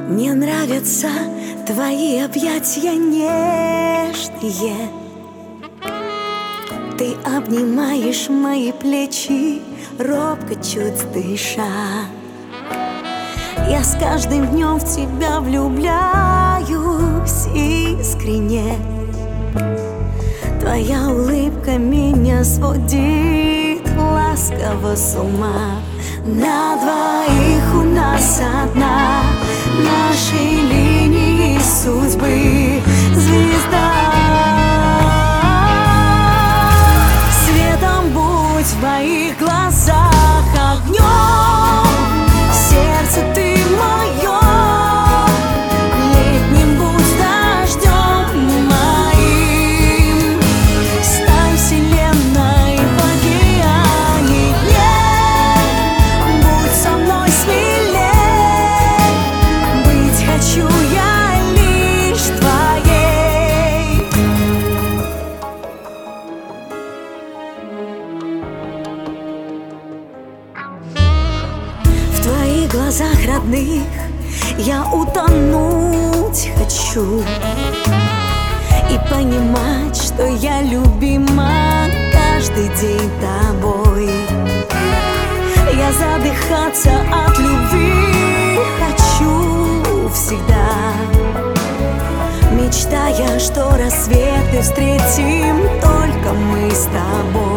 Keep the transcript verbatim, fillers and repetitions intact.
Мне нравятся твои объятия нежные. Ты обнимаешь мои плечи, робко чуть дыша. Я с каждым днем в тебя влюбляюсь искренне. Твоя улыбка меня сводит ласково с ума. На двоих у нас одна, нашей линии судьбы звезда. Светом будь в моих глазах, огнем в сердце ты мое. Летним будь дождем моим, стань вселенной в океане дней. Будь со мной смелей, быть хочу я лишь твоей. В твоих глазах родных я утонуть хочу и понимать, что я любима каждый день тобой. Я задыхаться от любви хочу всегда, мечтая, что рассветы встретим только мы с тобой.